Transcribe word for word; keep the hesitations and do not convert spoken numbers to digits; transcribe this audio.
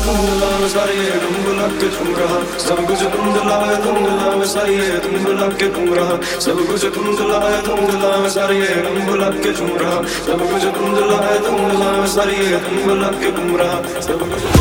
धुंधला सारे तुम बुला के झूम रहा सब कुछ धुंधला धुंधला सारे तुम बुला के घूम रहा सब कुछ धुंधला धुंधला सारे तुम बुला के झूम रहा सब कुछ धुंधला धुंधला सारे तुम बुला के घूम रहा सब कुछ